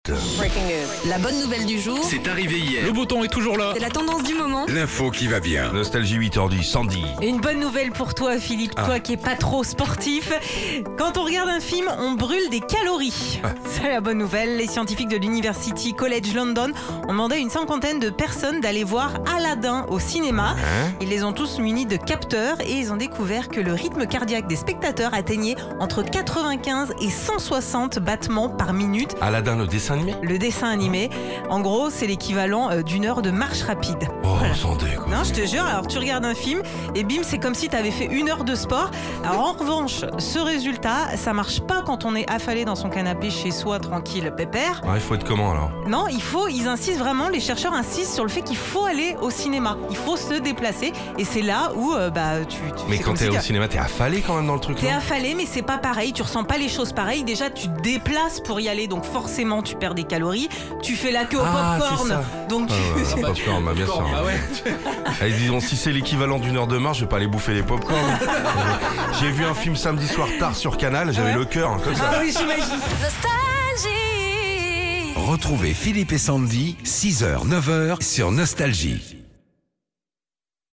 Breaking news. La bonne nouvelle du jour, C'est arrivé hier. Le beau temps est toujours là. c'est la tendance du moment. L'info qui va bien. Nostalgie 8h10, Sandy. Et une bonne nouvelle pour toi, Philippe, toi qui es pas trop sportif. Quand on regarde un film, on brûle des calories. C'est la bonne nouvelle. Les scientifiques de l'University College London ont demandé à une cinquantaine de personnes d'aller voir Aladdin au cinéma. Ils les ont tous munis de capteurs et ils ont découvert que le rythme cardiaque des spectateurs atteignait entre 95 et 160 battements par minute. Aladdin, le dessin animé. Le dessin animé, en gros, c'est l'équivalent d'une heure de marche rapide. Oh, Voilà. sans déconner. Non, je te jure, alors tu regardes un film et bim, c'est comme si tu avais fait 1 heure de sport. Alors en revanche, ce résultat, ça marche pas quand on est affalé dans son canapé chez soi, tranquille, pépère. Il faut être comment alors? Non, ils insistent vraiment, les chercheurs insistent sur le fait qu'il faut aller au cinéma. Il faut se déplacer et c'est là où tu Mais c'est quand comme t'es si au cinéma, t'es affalé quand même dans le truc T'es là. affalé, mais c'est pas pareil, tu ressens pas les choses pareilles. Déjà, tu te déplaces pour y aller, donc forcément, tu perds des calories. Tu fais la queue au Ah, c'est popcorn, ça. donc C'est popcorn, bien sûr. Allez, disons, si c'est l'équivalent d'une heure de marche, je vais pas aller bouffer les popcorn. J'ai vu un film samedi soir tard sur Canal, j'avais le cœur comme ça. Ah oui, j'imagine. Retrouvez Philippe et Sandy, 6h, 9h sur Nostalgie.